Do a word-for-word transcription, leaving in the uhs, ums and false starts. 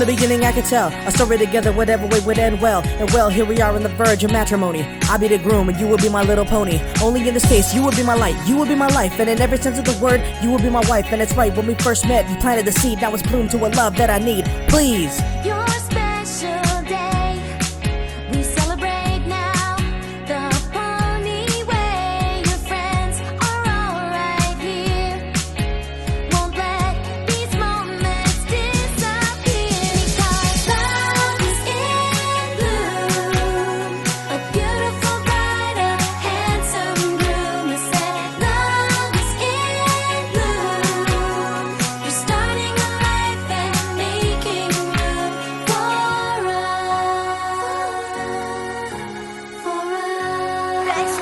the beginning I could tell a story together, whatever way would end well. And well, here we are on the verge of matrimony. I'll be the groom and you will be my little pony. Only in this case, you will be my light, you will be my life. And in every sense of the word, you will be my wife. And it's right, when we first met, you planted the seed. Now it's bloomed to a love that I need. Please. Your special day, we celebrate now. The pony way, your friends are all right here. Won't let these moments disappear. Because love is in bloom. A beautiful bride, a handsome groom. I said love is in bloom. You're starting a life and making room for us. For us.